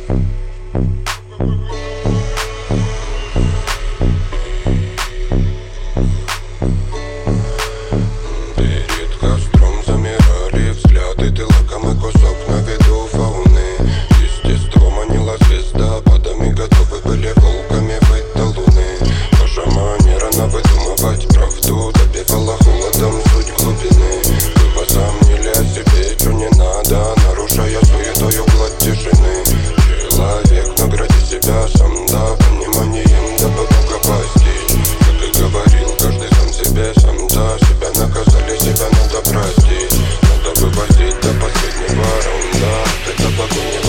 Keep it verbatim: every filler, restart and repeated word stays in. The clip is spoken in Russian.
Перед костром замирали взгляды, ты лакомый кусок на виду фауны. Естество манила звезда, подами готовы были волками выйти до луны. Ваша манера навыдумывать правду добивала холодом суть глубины. Вы возомнили о себе, что не надо, нарушая суетою гладь тишины. Человек, награди себя сам, да, пониманием, дабы Бога постичь. Как и говорил, каждый сам себе, сам, да, себя наказали, себя надо простить. Надо вывозить до последнего раунда, это погоня.